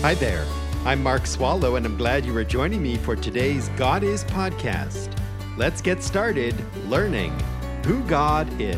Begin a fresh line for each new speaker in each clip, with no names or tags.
Hi there. I'm Mark Swallow, and I'm glad you are joining me for today's God Is podcast. Let's get started learning who God is.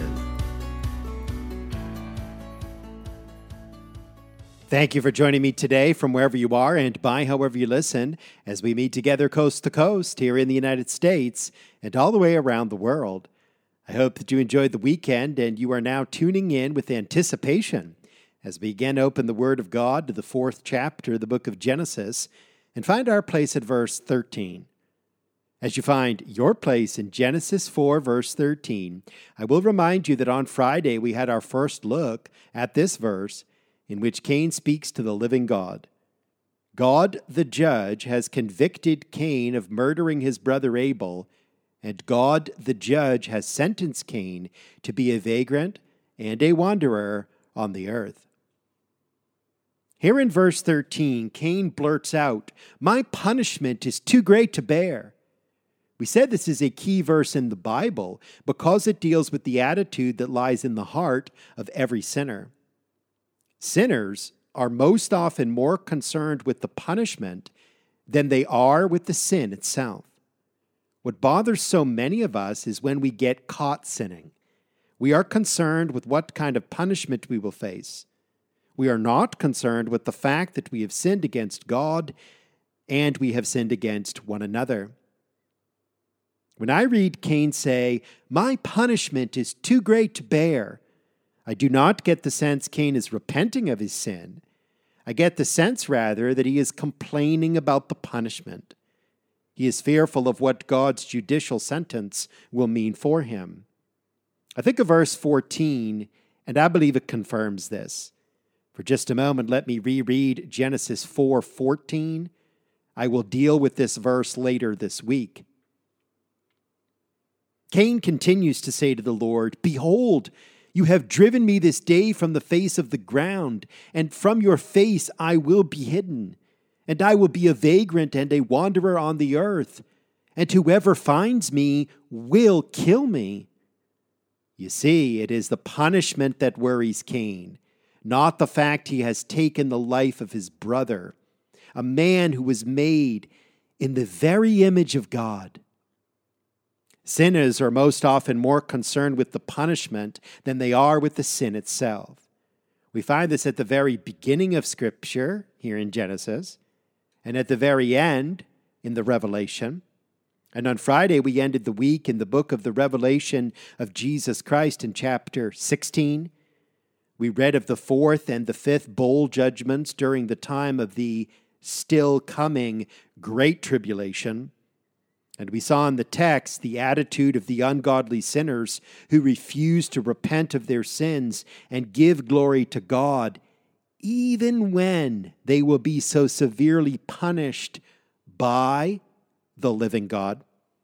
Thank you for joining me today from wherever you are and by however you listen as we meet together coast to coast here in the United States and all the way around the world. I hope that you enjoyed the weekend and you are now tuning in with anticipation as we again open the Word of God to the 4th chapter of the book of Genesis and find our place at verse 13. As you find your place in Genesis 4, verse 13, I will remind you that on Friday we had our first look at this verse in which Cain speaks to the living God. God, the judge, has convicted Cain of murdering his brother Abel, and God, the judge, has sentenced Cain to be a vagrant and a wanderer on the earth. Here in verse 13, Cain blurts out, "My punishment is too great to bear." We said this is a key verse in the Bible because it deals with the attitude that lies in the heart of every sinner. Sinners are most often more concerned with the punishment than they are with the sin itself. What bothers so many of us is when we get caught sinning. We are concerned with what kind of punishment we will face. We are not concerned with the fact that we have sinned against God and we have sinned against one another. When I read Cain say, "My punishment is too great to bear," I do not get the sense Cain is repenting of his sin. I get the sense, rather, that he is complaining about the punishment. He is fearful of what God's judicial sentence will mean for him. I think of verse 14, and I believe it confirms this. For just a moment, let me reread Genesis 4:14. I will deal with this verse later this week. Cain continues to say to the Lord, "Behold, you have driven me this day from the face of the ground, and from your face I will be hidden, and I will be a vagrant and a wanderer on the earth, and whoever finds me will kill me." You see, it is the punishment that worries Cain, not the fact he has taken the life of his brother, a man who was made in the very image of God. Sinners are most often more concerned with the punishment than they are with the sin itself. We find this at the very beginning of Scripture, here in Genesis, and at the very end in the Revelation. And on Friday, we ended the week in the book of the Revelation of Jesus Christ in chapter 16. We read of the 4th and the 5th bowl judgments during the time of the still coming Great Tribulation. And we saw in the text the attitude of the ungodly sinners who refuse to repent of their sins and give glory to God, even when they will be so severely punished by the living God.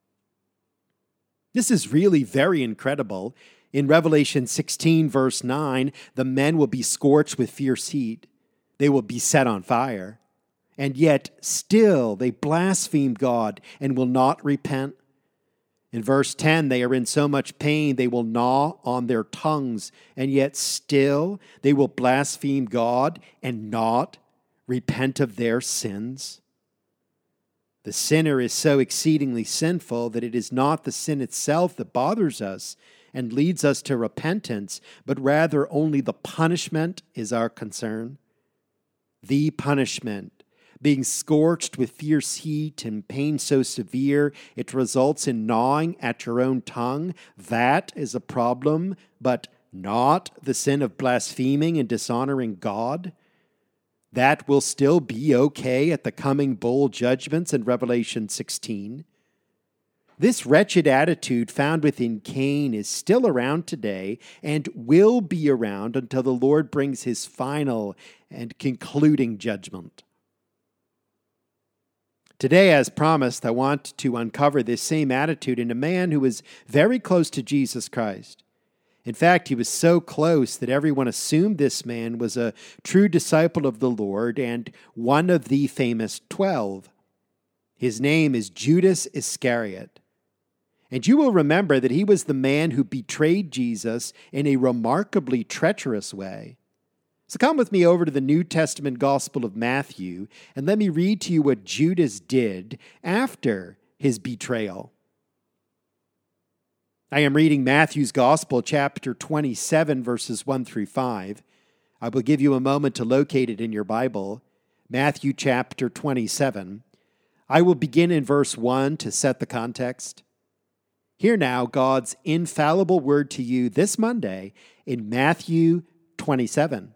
This is really very incredible. In Revelation 16, verse 9, the men will be scorched with fierce heat. They will be set on fire. And yet still they blaspheme God and will not repent. In verse 10, they are in so much pain they will gnaw on their tongues, and yet still they will blaspheme God and not repent of their sins. The sinner is so exceedingly sinful that it is not the sin itself that bothers us and leads us to repentance, but rather only the punishment is our concern. The punishment, being scorched with fierce heat and pain so severe it results in gnawing at your own tongue, that is a problem, but not the sin of blaspheming and dishonoring God. That will still be okay at the coming bowl judgments in Revelation 16. This wretched attitude found within Cain is still around today and will be around until the Lord brings his final and concluding judgment. Today, as promised, I want to uncover this same attitude in a man who was very close to Jesus Christ. In fact, he was so close that everyone assumed this man was a true disciple of the Lord and one of the famous 12. His name is Judas Iscariot. And you will remember that he was the man who betrayed Jesus in a remarkably treacherous way. So come with me over to the New Testament Gospel of Matthew, and let me read to you what Judas did after his betrayal. I am reading Matthew's Gospel, chapter 27, verses 1 through 5. I will give you a moment to locate it in your Bible. Matthew chapter 27. I will begin in verse 1 to set the context. Hear now God's infallible word to you this Monday in Matthew 27.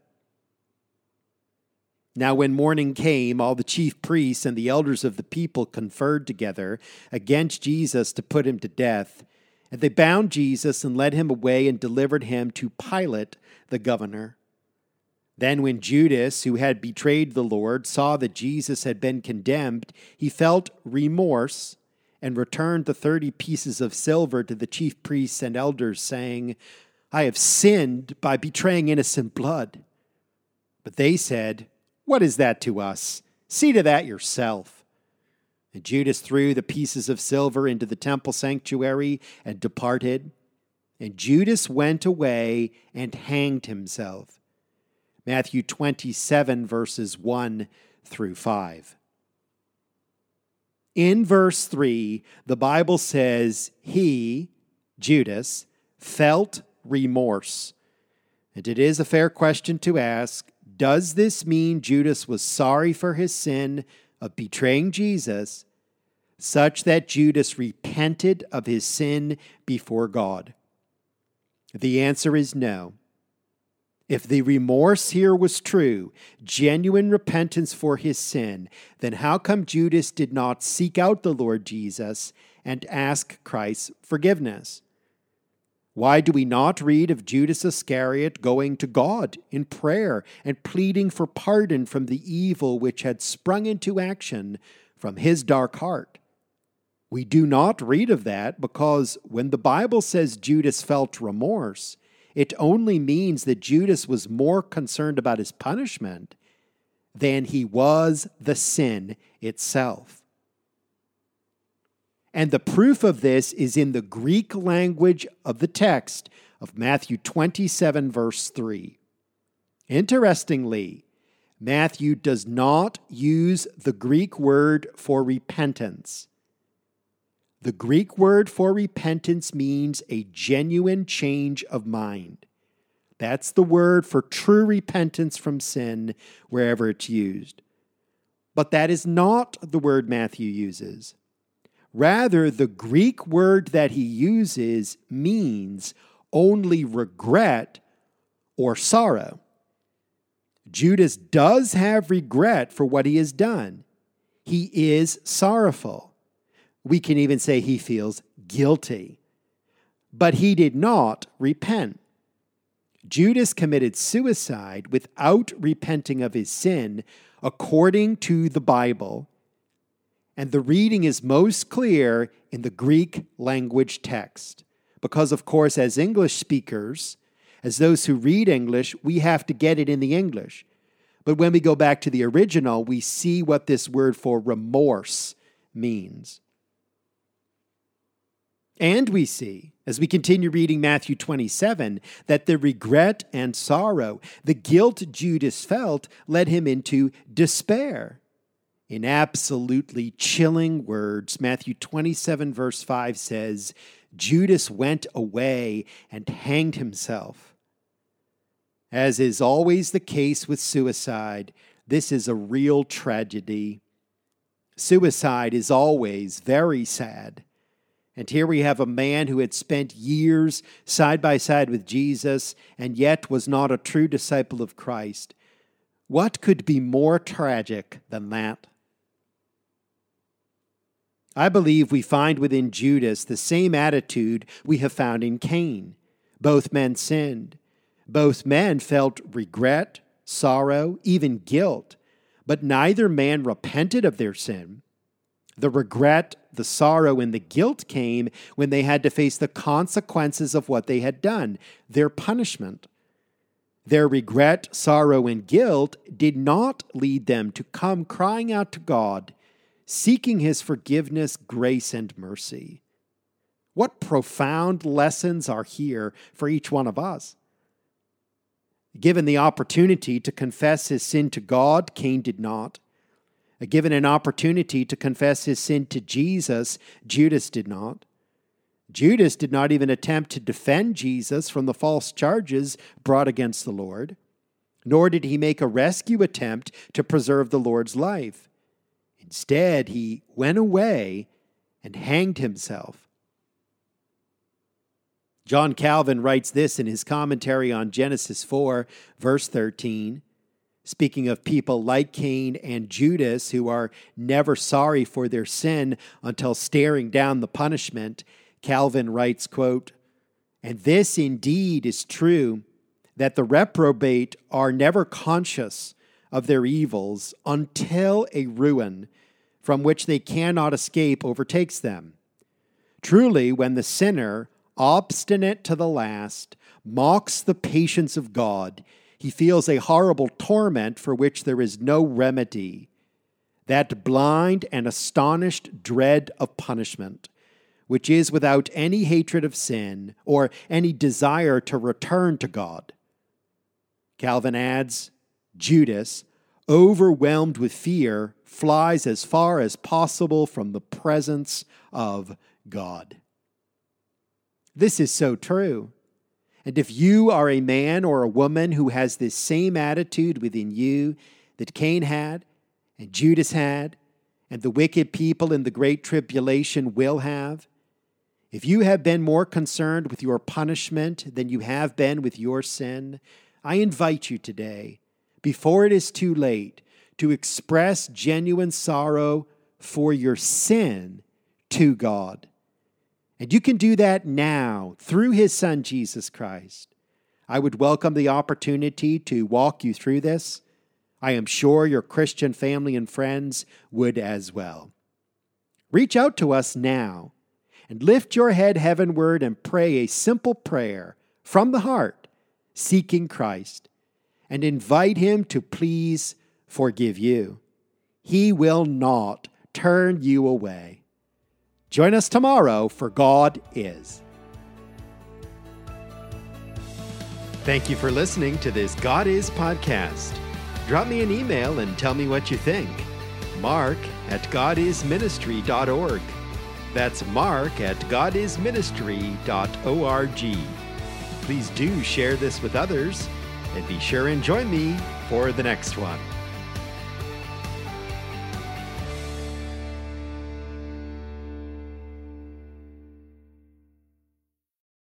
Now when morning came, all the chief priests and the elders of the people conferred together against Jesus to put him to death. And they bound Jesus and led him away and delivered him to Pilate, the governor. Then when Judas, who had betrayed the Lord, saw that Jesus had been condemned, he felt remorse and returned the 30 pieces of silver to the chief priests and elders, saying, I have sinned by betraying innocent blood. But they said, What is that to us? See to that yourself. And Judas threw the pieces of silver into the temple sanctuary and departed. And Judas went away and hanged himself. Matthew 27, verses 1 through 5. In verse 3, the Bible says he, Judas, felt remorse. And it is a fair question to ask, does this mean Judas was sorry for his sin of betraying Jesus, such that Judas repented of his sin before God? The answer is no. If the remorse here was true, genuine repentance for his sin, then how come Judas did not seek out the Lord Jesus and ask Christ's forgiveness? Why do we not read of Judas Iscariot going to God in prayer and pleading for pardon from the evil which had sprung into action from his dark heart? We do not read of that because when the Bible says Judas felt remorse, it only means that Judas was more concerned about his punishment than he was the sin itself. And the proof of this is in the Greek language of the text of Matthew 27, verse 3. Interestingly, Matthew does not use the Greek word for repentance. The Greek word for repentance means a genuine change of mind. That's the word for true repentance from sin wherever it's used. But that is not the word Matthew uses. Rather, the Greek word that he uses means only regret or sorrow. Judas does have regret for what he has done. He is sorrowful. We can even say he feels guilty. But he did not repent. Judas committed suicide without repenting of his sin, according to the Bible. And the reading is most clear in the Greek language text. Because, of course, as English speakers, as those who read English, we have to get it in the English. But when we go back to the original, we see what this word for remorse means. And we see, as we continue reading Matthew 27, that the regret and sorrow, the guilt Judas felt, led him into despair. In absolutely chilling words, Matthew 27, verse 5 says, Judas went away and hanged himself. As is always the case with suicide, this is a real tragedy. Suicide is always very sad. And here we have a man who had spent years side by side with Jesus and yet was not a true disciple of Christ. What could be more tragic than that? I believe we find within Judas the same attitude we have found in Cain. Both men sinned. Both men felt regret, sorrow, even guilt, but neither man repented of their sin. The regret, the sorrow, and the guilt came when they had to face the consequences of what they had done, their punishment. Their regret, sorrow, and guilt did not lead them to come crying out to God, seeking his forgiveness, grace, and mercy. What profound lessons are here for each one of us. Given the opportunity to confess his sin to God, Cain did not. Given an opportunity to confess his sin to Jesus, Judas did not. Judas did not even attempt to defend Jesus from the false charges brought against the Lord, nor did he make a rescue attempt to preserve the Lord's life. Instead, he went away and hanged himself. John Calvin writes this in his commentary on Genesis 4, verse 13, speaking of people like Cain and Judas who are never sorry for their sin until staring down the punishment. Calvin writes, quote, "And this indeed is true, that the reprobate are never conscious of their evils until a ruin from which they cannot escape overtakes them. Truly, when the sinner, obstinate to the last, mocks the patience of God, he feels a horrible torment for which there is no remedy, that blind and astonished dread of punishment, which is without any hatred of sin or any desire to return to God." Calvin adds, Judas, overwhelmed with fear, flies as far as possible from the presence of God. This is so true. And if you are a man or a woman who has this same attitude within you that Cain had, and Judas had, and the wicked people in the Great Tribulation will have, if you have been more concerned with your punishment than you have been with your sin, I invite you today, before it is too late, to express genuine sorrow for your sin to God. And you can do that now through his Son, Jesus Christ. I would welcome the opportunity to walk you through this. I am sure your Christian family and friends would as well. Reach out to us now and lift your head heavenward and pray a simple prayer from the heart, seeking Christ, and invite him to please forgive you. He will not turn you away. Join us tomorrow for God Is. Thank you for listening to this God Is podcast. Drop me an email and tell me what you think. mark@godisministry.org. That's mark@godisministry.org. Please do share this with others and be sure and join me for the next one.